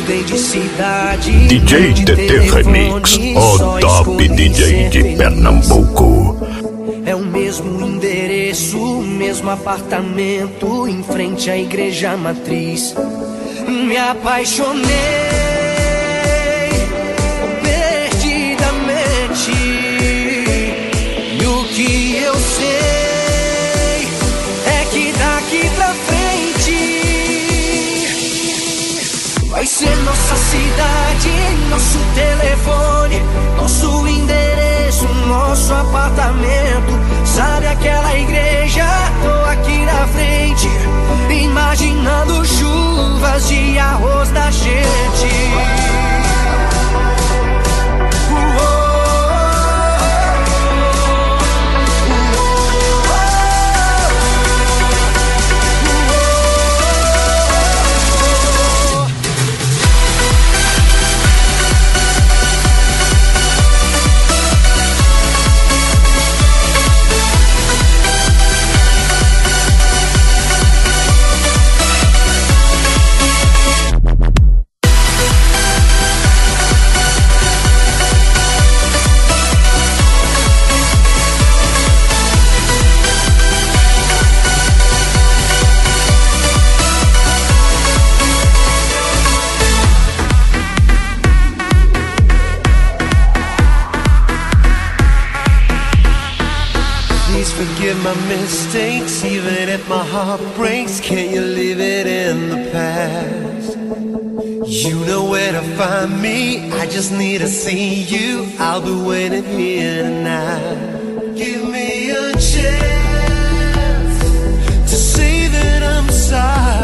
mudei de cidade. DJ TT Remix, o top DJ de Pernambuco. É o mesmo endereço, o mesmo apartamento, em frente à igreja matriz. Me apaixonei perdidamente, e o que eu sei é que daqui pra frente vai ser nossa cidade, nosso telefone, nosso endereço, nosso apartamento. Sabe aquela igreja? Tô aqui na frente, imaginando chuvas de arroz da gente. Forgive my mistakes, even if my heart breaks. Can't you leave it in the past? You know where to find me, I just need to see you. I'll be waiting here tonight. Give me a chance to say that I'm sorry.